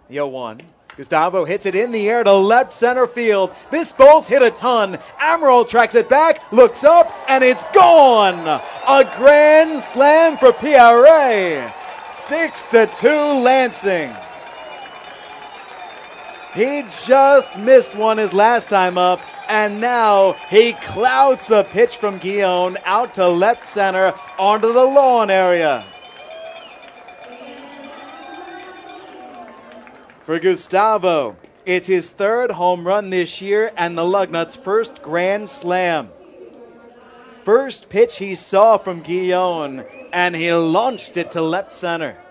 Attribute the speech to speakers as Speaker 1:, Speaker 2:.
Speaker 1: The 0-1. Gustavo hits it in the air to left center field. This ball's hit a ton. Amaral tracks it back, looks up, and it's gone. A grand slam for PRA. 6-2 Lansing. He just missed one his last time up, and now he clouts a pitch from Guillon out to left center onto the lawn area. For Gustavo, it's his third home run this year and the Lugnuts' first grand slam. First pitch he saw from Guillon, and he launched it to left center.